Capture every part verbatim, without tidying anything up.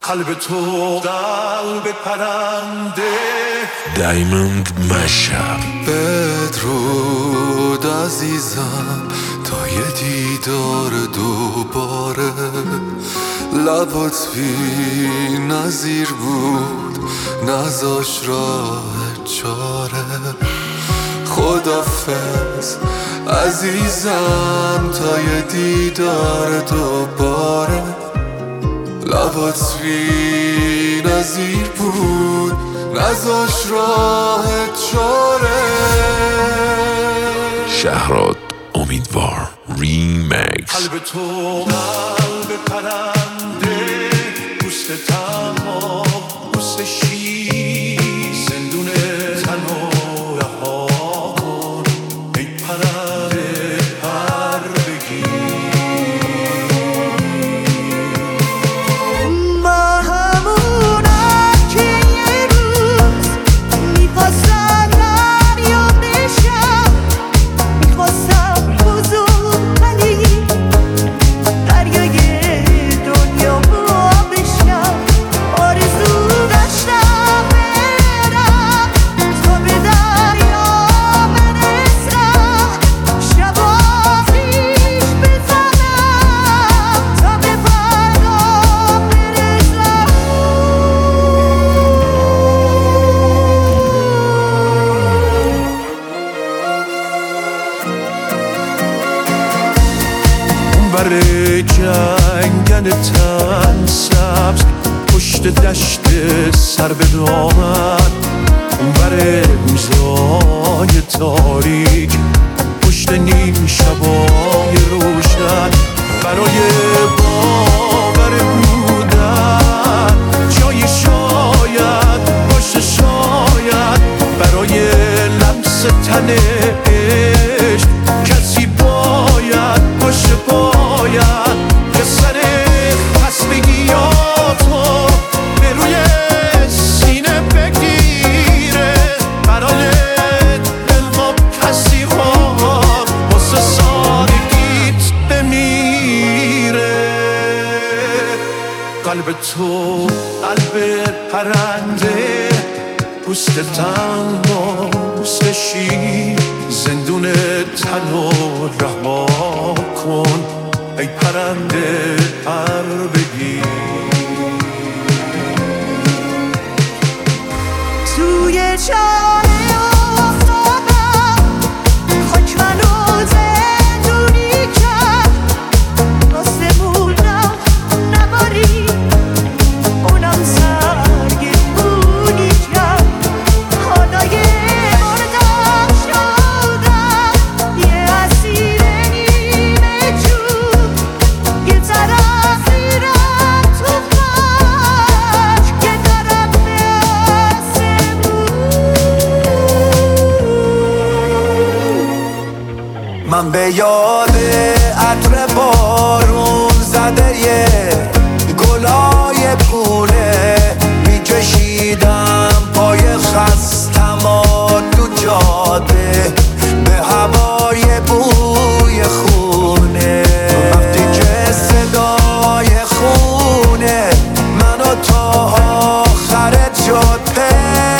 قلب تو قلب پرنده دایموند مشهب. بدرود عزیزم تا یه دیدار دوباره، لبات بی نظیر بود نذاش راه چاره. خدافظ عزیزم تا یه دیدار دوباره، لبات بی نظیر بود نذاش راه چاره. شهراد امیدوار ریمیکس. قلب تو قلب پرنده، پوست تنها پوست شیر، زندون تن و رها کن ای پرنده پر بگیر. ما همونم که یه روز میخواستم دریا بشم، میخواستم بزرگ ولی دریای دنیا با بشم. آرزو داشتم برم تا به دریا برسم، شبا پیش بزنم تا به فردا برسم. اون بر جنگل تن سبز، پشت دشت سر به دامن، اون بر روزای تاریک، پشت نیم شبای روشن، برای باور بودن جایی شاید باشه، شاید برای لمس تن عشق کسی باید باشه، باید که سر خستگیاتو به روی سینه بگیره، برای دل و کسی ها واسه سادگیت بمیره. قلب تو قلب پرنده، پوست تنها پوست شیر، زندون تن و رها کن ای پرنده پر بگیر. توی چاله افتادم، خاک منو زندونی کرد، آسمونم نباری اونم سرگردونی کرد. حالا یه مردم شدم، یه اسیر نیمه جون، یه طرف میرم تو خاک، یه طرف من به یاد عطر بارون زده یه گلای پونه میکشیدم پای خستم و تو جاده به هوای بوی خونه. وقتی که صدای خونه منو تا آخر جاده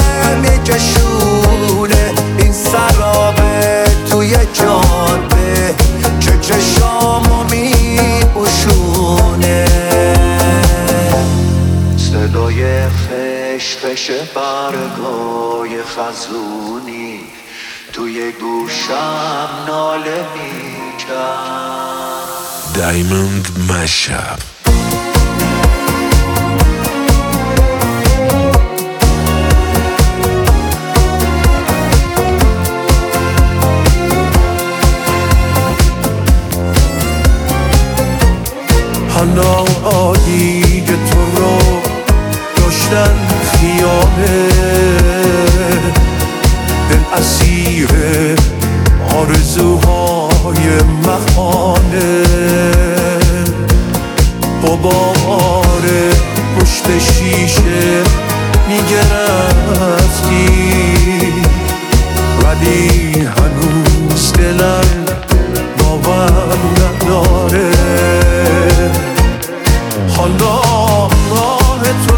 میکشونه، این سرابه توی جاده که چشامو میپوشونه. صدای فش فش برگای خزونی توی گوشم ناله میکرد. دایموند مشهب. حالا عالی تو رو داشتن خیاله، دل اسیر آرزوهای مخانه، غبار پشت شیشه میگه رفتی، ولی هنوز دلم باور نداره. حالا راه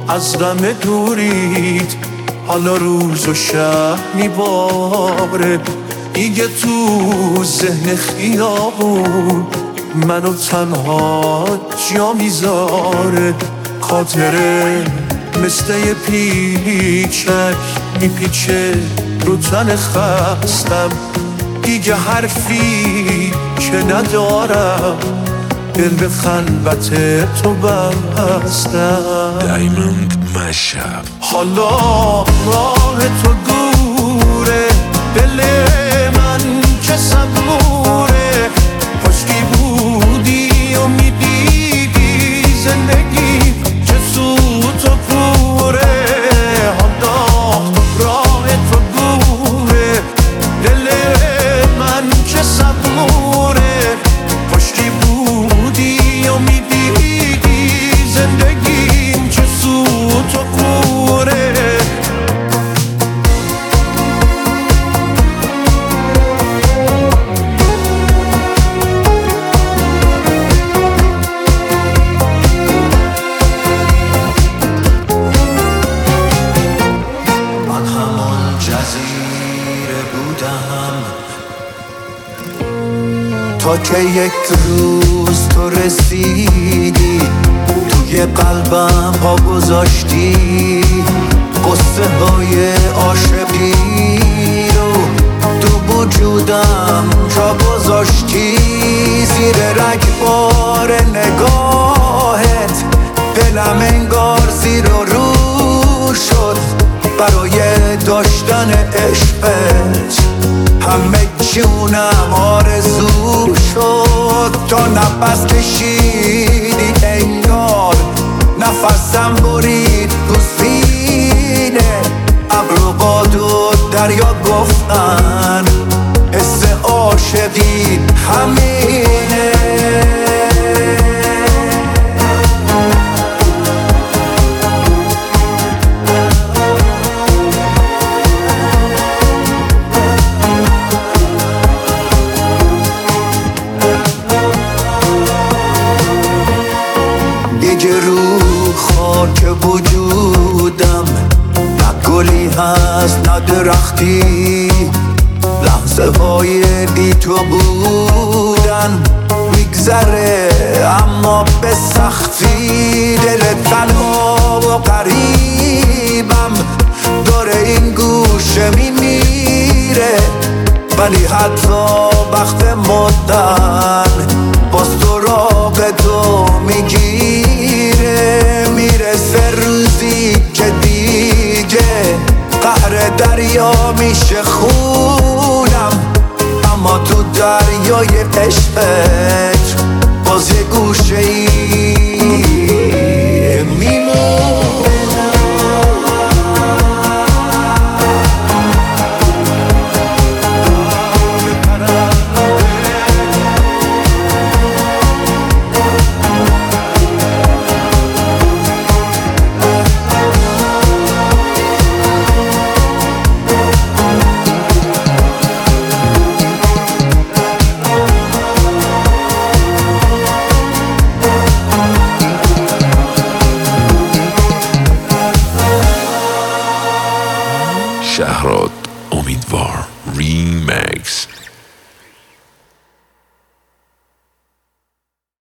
از غم دوریت حالا روز و شب میباره، دیگه تو ذهن خیابون منو تنها جا میذاره. خاطره مثل یه پیچک میپیچه رو تن خستم، دیگه حرفی که ندارم دل به خلوت تو بستم. Diamond Mashup. حالا راه تو دوره، دل من که صبوره، خشکی بودی و میدیدی زندگی چه سوت و پوره. حالا راه تو دوره، دل من که صبوره، خشکی بودی و میدیدی زندگی چه سوت و پوره. من همون جزیره بودم تا که یک روز تو رسیدی، توی قلبم پا گذاشتی، قصه های عاشقی رو تو وجودم جا گذاشتی. زیر رگبار نگاهت دلم انگار زیر و رو شد برای داشتن عشقت. همه جونم آرزو شد تا نفس کشیدی، انگار نفسم برید تو سینه. ابر و باد و دریا گفتن حس عاشقی همینه. دیگه رو خاک وجودم نه گلی هست نه درختی، لحظه های بی تو بودن میگذره اما به سختی. دل تنها و قریبم داره این گوشه میمیره، ولی حتی وقت مردن باز سراغ تو میگیره. میرسه روزی که دیگه قهر دریا میشه خونم، اما تو دریای عشقت باز یه گوشه ای میمونم. شهراد امیدوار Remix.